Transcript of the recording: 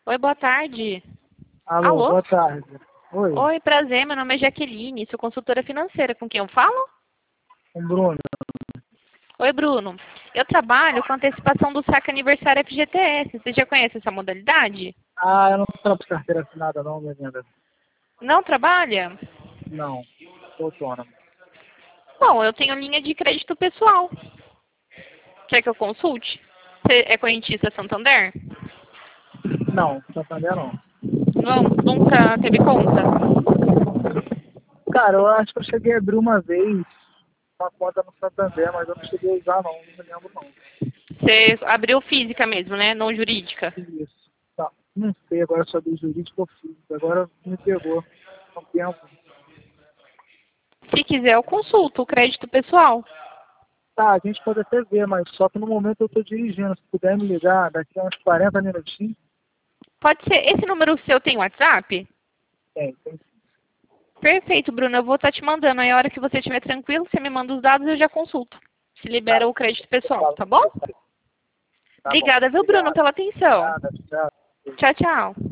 Oi, boa tarde. Alô, Alô? boa tarde. Oi, Oi, prazer, meu nome é Jaqueline, sou consultora financeira. Com quem eu falo? com o Bruno. Oi, Bruno. Eu trabalho com antecipação do saque aniversário FGTS. Você já conhece essa modalidade? Ah, eu não trabalho de carteira assinada não, minha linda. Não trabalha? Não, sou autônomo. Bom, eu tenho linha de crédito pessoal. Quer que eu consulte? Você é correntista Santander? Não, Santander não. Não, nunca teve conta? Cara, eu acho que eu cheguei a abrir uma vez uma conta no Santander, mas eu não cheguei a usar não me lembro não. Você abriu física mesmo, né? Não jurídica. Isso. Tá. Não sei agora sobre o jurídico ou físico. Agora me pegou. Há um tempo. Se quiser, eu consulto o crédito pessoal. Tá, a gente pode até ver, mas só que no momento eu tô dirigindo. Se puder me ligar daqui a uns 40 minutinhos, Pode ser. Esse número seu tem WhatsApp? tem. Perfeito, Bruno. Eu vou estar te mandando. Aí a hora que você estiver tranquilo, você me manda os dados e eu já consulto. Se libera Tá. o crédito Eu pessoal, falo tá com bom? você. Tá bom. Obrigada, viu, Bruno, Obrigado. pela atenção. Nada, tchau. Tchau, tchau.